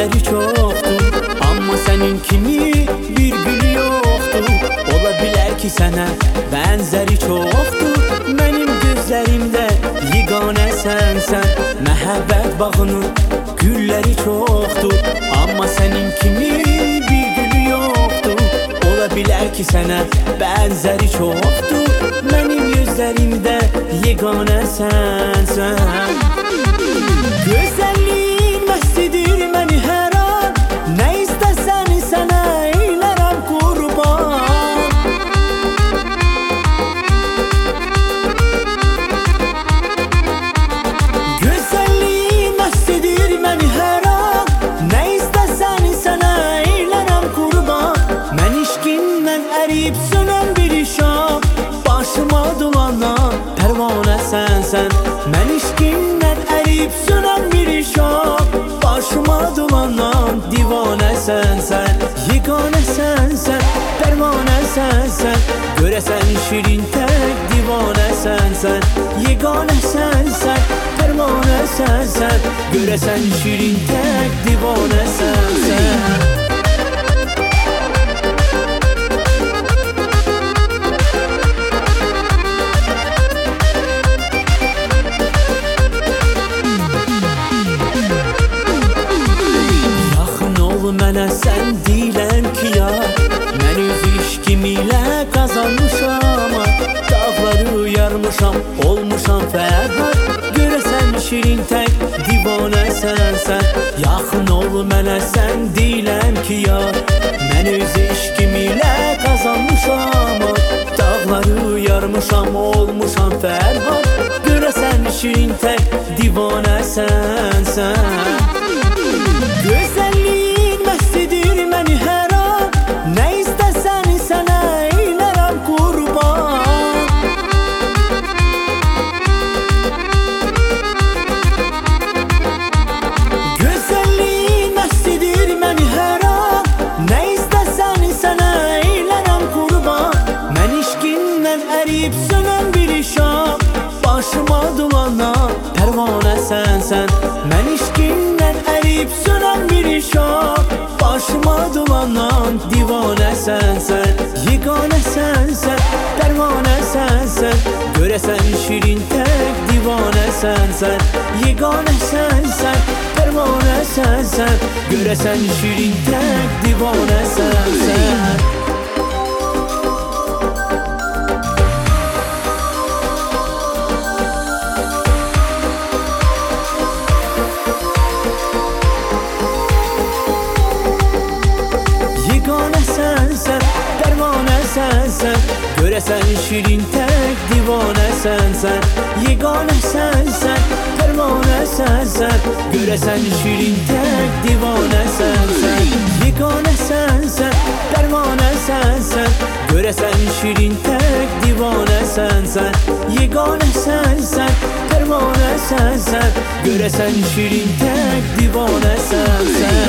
gözleri çoktur, amma senin kimi bir gülü yoktur. Ola bilər ki sənə bənzəri çoxdur, mənim gözlərimdə yeganə sənsən. Məhəbbət bağının gülləri çoxdur, amma sənin kimi bir gülü yoktur. Ola bilər ki sənə bənzəri çoxdur, mənim gözlərimdə yeganə sənsən. Gözəlliyin məstidir məni hər an, nə istəsən sənə eylərəm qurban. Gözəlliyin məstidir məni hər an, nə istəsən sənə eylərəm qurban. Mən işqindən əriyib sönən bir işam, başıma dolanan pərvanə sənsən. Mən işqindən əriyib sönən bir işam, başıma dolanan divanə sənsən. Yeganə sənsən, pərvanə sənsən, görəsən şirin tək divanə sənsən. Yeganə sənsən, pərvanə sənsən, görəsən şirin tək divanə sənsən. Mənə sən deyilən ki ya, mən öz işkim ilə qazanmışam. Dağları yarmışam, olmuşam fərhad, görəsən şirin tək divanə sənsən. Yaxın ol mənə sən deyilən ki ya, mən öz işkim ilə qazanmışam. Dağları yarmışam, olmuşam fərhad, görəsən şirin tək divanə sənsən. Gözəlliyin məstidir məni hər an, nə istəsən sənə eylərəm qurban. Gözəlliyin məstidir məni hər an, nə istəsən sənə eylərəm qurban. Mən işqindən əriyib sönən bir işam, başıma dolanan pərvanə sənsən. Mən işqindən əriyib sönən bir işam, başıma dolanan divanə sənsən. Yeganə sənsən, pərvanə sənsən, görəsən şirin tək divanə sənsən. Yeganə sənsən, pərvanə sənsən, görəsən şirin tək divanə sənsən. Yeganə sənsən, pərvanə sənsən, görəsən şirin tək divanə sənsən. Yeganə sənsən, pərvanə sənsən, görəsən şirin tək divanə sənsən. Yeganə sənsən, pərvanə sənsən, görəsən şirin tək divanə sənsən. Yeganə sənsən, pərvanə sənsən, görəsən şirin tək divanə sənsən.